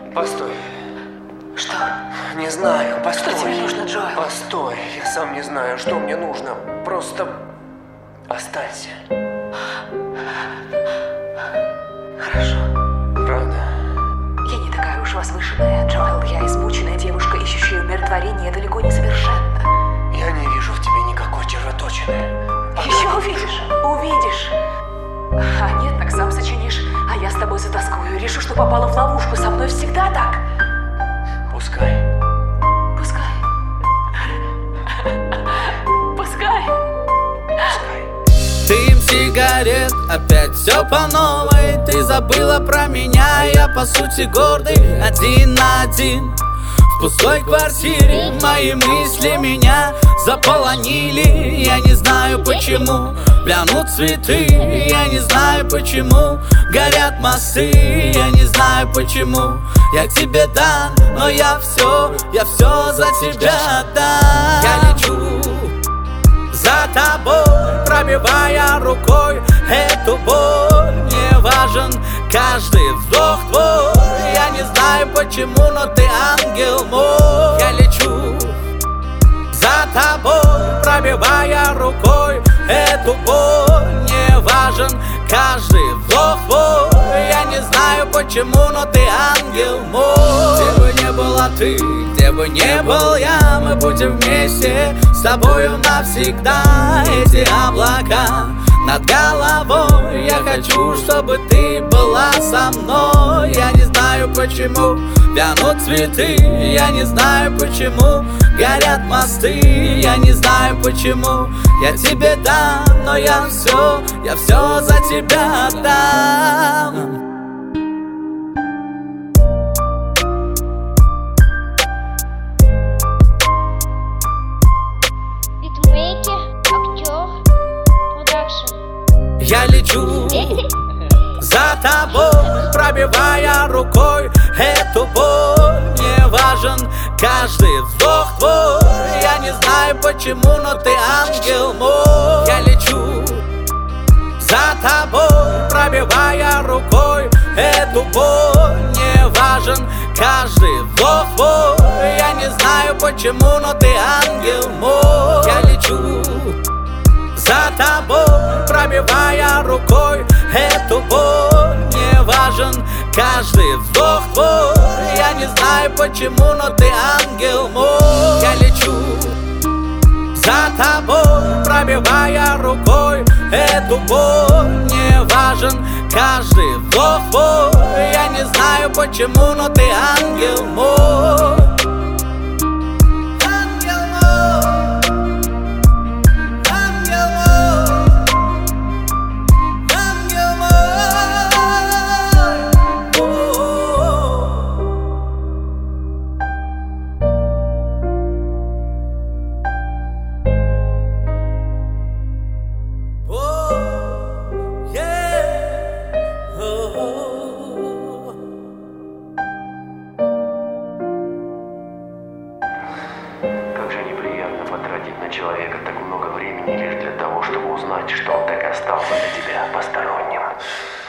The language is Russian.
Постой. Что? Не знаю, постой. Что тебе нужно, Джоэл? Постой, я сам не знаю, что мне нужно. Просто останься. Хорошо. Правда? Я не такая уж возвышенная, Джоэл. Я измученная девушка, ищущая умиротворение, далеко не совершенна. Я не вижу в тебе никакой червоточины. Еще увидишь. Увидишь. А нет, так сам сочинишь. А я с тобой затаскую. Решу, что попала в ловушку. Со мной всегда так. Пускай. Пускай. Пускай. Пускай. Дым сигарет, опять все по новой. Ты забыла про меня, я по сути гордый. Один на один в пустой квартире. Мои мысли меня заполонили. Я не знаю почему вянут цветы. Я не знаю почему горят мосты. Я не знаю почему я тебе дан, но я все за тебя отдам. Я лечу за тобой, пробивая рукой эту боль. Мне важен каждый вздох твой. Я не знаю почему, но ты ангел мой. Я лечу за тобой, пробивая рукой эту боль. Мне важен каждый вздох твой. Я не знаю почему, но ты ангел мой. Где бы не была ты, где бы не был я, мы будем вместе с тобою навсегда. Эти облака над головой, я хочу, чтобы ты была со мной. Я не знаю почему вянут цветы. Я не знаю почему горят мосты. Я не знаю почему я тебе дам, но я все за тебя отдам. Я лечу за тобой, пробивая рукой эту боль. Мне важен каждый вздох твой. Я не знаю почему, но ты ангел мой. Я лечу за тобой, пробивая рукой эту боль. Мне важен каждый вздох твой. Я не знаю почему, но ты ангел мой. Я лечу за тобой, пробивая рукой эту боль. Мне важен каждый вздох твой. Я не знаю почему, но ты ангел мой. Я лечу за тобой, пробивая рукой эту боль. Мне важен каждый вздох твой. Я не знаю почему, но ты ангел мой. Как же неприятно потратить на человека так много времени лишь для того, чтобы узнать, что он так и остался для тебя посторонним.